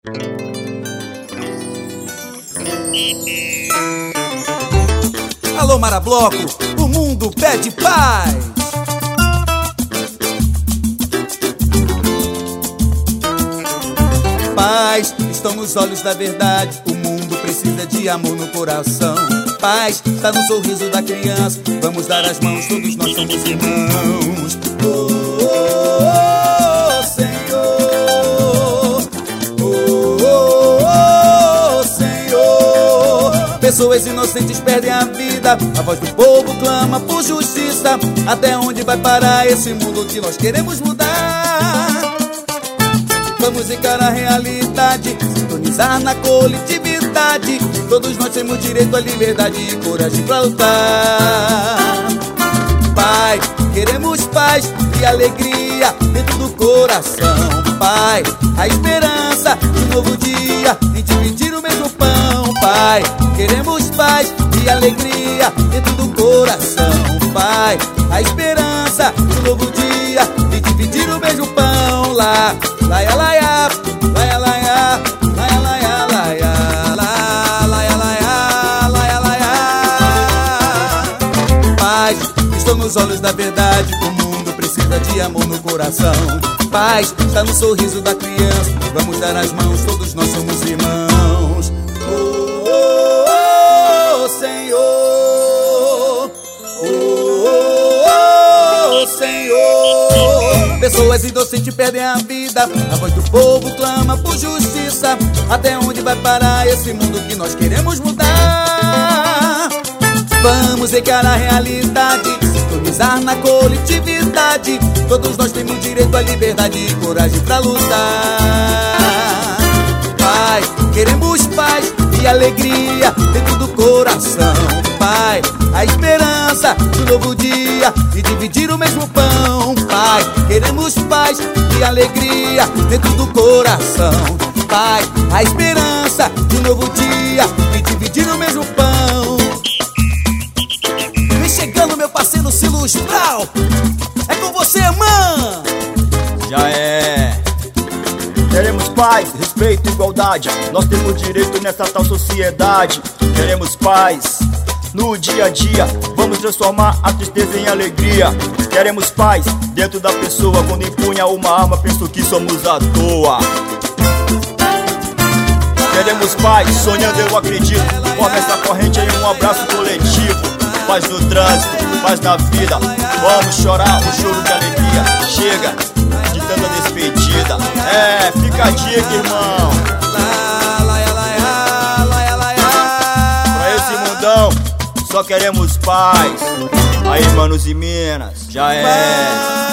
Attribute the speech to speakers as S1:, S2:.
S1: Alô Marabloco, o mundo pede paz. Paz estão nos olhos da verdade. O mundo precisa de amor no coração. Paz está no sorriso da criança. Vamos dar as mãos, todos nós somos irmãos. Oh, oh, oh, Senhor. Oh, oh, oh, Senhor. Pessoas inocentes perdem a vida. A voz do povo clama por justiça. Até onde vai parar esse mundo que nós queremos mudar? Vamos encarar a realidade, sintonizar na coletividade. Todos nós temos direito à liberdade e coragem pra lutar. Pai, queremos paz e alegria dentro do coração. Pai, a esperança de um novo dia em dividir o mesmo pão. Pai, queremos paz e alegria dentro do coração. Pai, a esperança de um novo dia em dividir o mesmo pão. Lá, laia, laia, laia, laia, laia, laia, laia, laia, laia, laia, laia. Paz, estou nos olhos da verdade. O mundo precisa de amor no coração. Paz, está no sorriso da criança. Vamos dar as mãos, todos nós somos irmãos. Oh, oh, oh, Senhor. Oh, oh, oh, Senhor. Pessoas inocentes perdem a vida. A voz do povo clama por justiça. Até onde vai parar esse mundo que nós queremos mudar? Vamos encarar a realidade, sintonizar na coletividade. Todos nós temos direito à liberdade e coragem pra lutar. Pai, queremos paz e alegria dentro do coração. Pai, a esperança do novo dia e dividir o mesmo pão. Pai, queremos paz e alegria dentro do coração. Pai, a esperança de um novo dia e dividir o mesmo pão. Vem chegando meu parceiro Silas Brau. É com você, mãe.
S2: Já é. Queremos paz, respeito e igualdade. Nós temos direito nessa tal sociedade. Queremos paz no dia a dia. Vamos transformar a tristeza em alegria. Queremos paz dentro da pessoa. Quando empunha uma arma, penso que somos à toa. Queremos paz, sonhando eu acredito. Forma essa corrente em um abraço coletivo. Paz no trânsito, paz na vida. Vamos chorar um choro de alegria. Chega de tanta despedida. É, fica a dica, irmão. Pra esse mundão só queremos paz. Aí, manos e minas, já é.